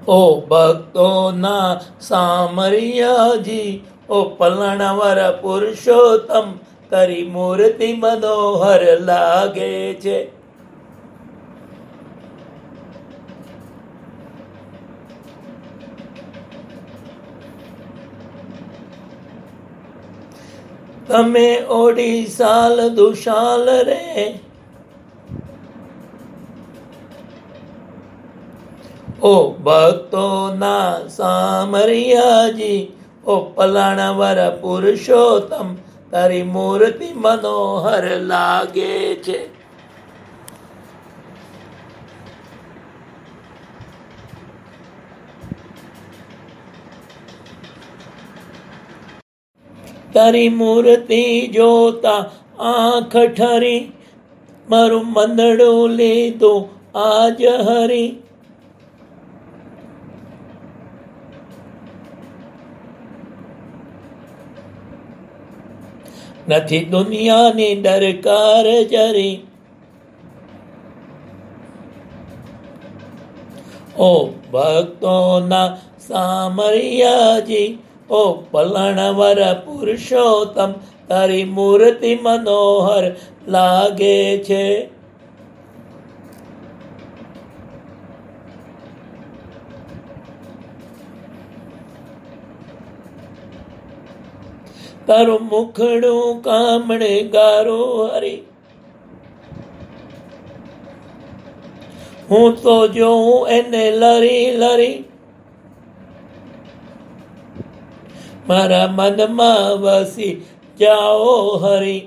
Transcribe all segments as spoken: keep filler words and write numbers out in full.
ओ भक्तो ना सामरियाजी, ओ पलणवर पुरुषोत्तम, तारी मूर्ति मनोहर लागे छे। तमे ओडी साल दुशाल रे, ओ भक्तो ना सामरियाजी, ओ पलणवर पुरुषोत्तम, तारी मूर्ति मनोहर लागे छे। तारी मूर्ति जोता आंख ठरी, मारू मंदड़ू लीधु आज हरी। नथी दुनिया नी दरकार जरी, ओ भक्तो ना सामरियाजी, ओ पलणवर पुरुषोत्तम, तारी मूर्ति मनोहर लागे छे। तारू मुखड़ू कामणे गारो हरी, हूँ तो जोऊं एने लरी लरी। मारा मन में वसी जाओ हरी,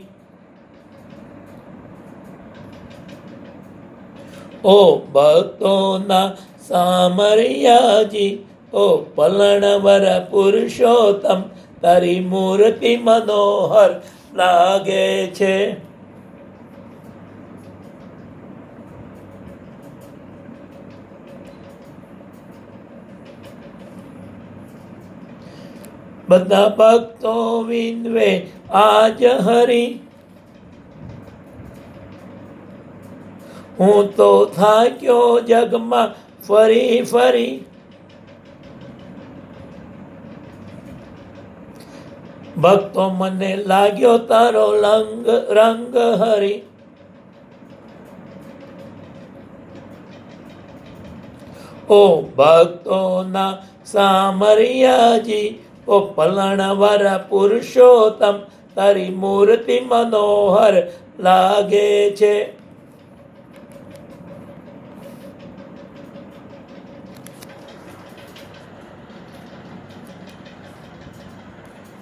ओ भक्तो ना सामरियाजी, ओ पलणवर पुरुषोत्तम, तारी मूर्ति मनोहर लागे छे। बधा भक्तो विंदवे आज हरी, हूँ तो थाक्यो जग में फरी फरी। भक्तो मने लाग्यो तारो लंग रंग हरी, ओ भक्तो ना सामरियाजी, ओ पलणवर पुरुषोत्तम, तारी मूर्ति मनोहर लागे छे।